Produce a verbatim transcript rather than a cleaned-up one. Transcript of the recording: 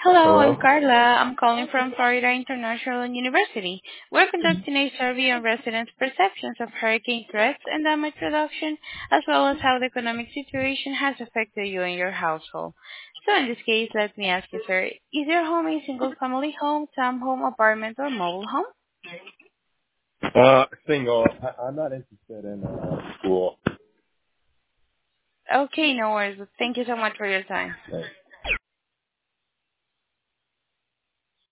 Hello, I'm Hello? Carla. I'm calling from Florida International University. We're conducting a survey on residents' perceptions of hurricane threats and damage reduction, as well as how the economic situation has affected you and your household. So in this case, let me ask you, sir, is your home a single-family home, townhome, apartment, or mobile home? Uh, single. I, I'm not interested in uh, school. Okay, no worries. Thank you so much for your time. Thanks.